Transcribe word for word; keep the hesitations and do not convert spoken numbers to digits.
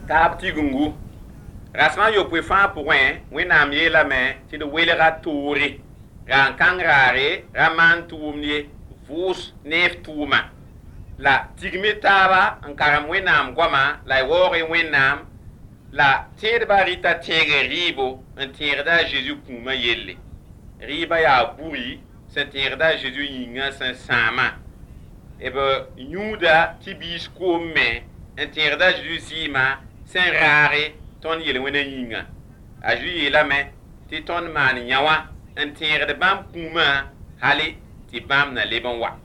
taab tigungu rasma yo pwe fãa pʋgẽ wẽnnaam yeelame tɩ d welga toore ra n kãng raare ra maan tʋʋmd ye vʋʋs neef tʋʋma la tigme taaba n karem wẽnnaam goama la y waooge wẽnnaam la tẽedba rɩta tẽege rɩɩbo n tẽegda a Zeezi kũumã yelle rɩɩba yaa buri sẽn tẽegda a Zeezi yĩngã sẽn sãama b yũuda tɩ biis koom me n tẽegda a Zeezi zɩɩmã sẽn raage tõnd yel-wẽnã yĩngã a Zeezi yeelame tɩ tõnd maan yã wã n tẽegd bãmb kũumã hale tɩ bãmb na leb n wa